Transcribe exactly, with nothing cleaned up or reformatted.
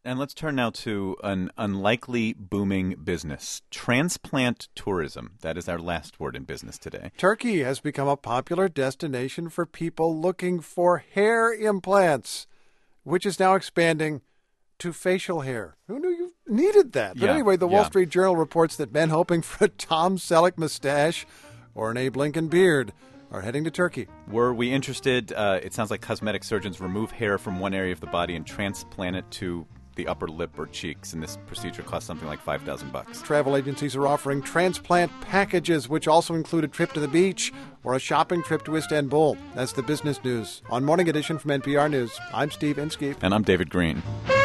And let's turn now to an unlikely booming business, transplant tourism. That is our last word in business today. Turkey has become a popular destination for people looking for hair implants, which is now expanding to facial hair. Who knew you needed that? But yeah, anyway, the yeah. Wall Street Journal reports that men hoping for a Tom Selleck mustache or an Abe Lincoln beard are heading to Turkey. Were we interested? Uh, it sounds like cosmetic surgeons remove hair from one area of the body and transplant it to the upper lip or cheeks, and this procedure costs something like five thousand bucks. Travel agencies are offering transplant packages, which also include a trip to the beach or a shopping trip to Istanbul. That's the business news. On Morning Edition from N P R News, I'm Steve Inskeep. And I'm David Green.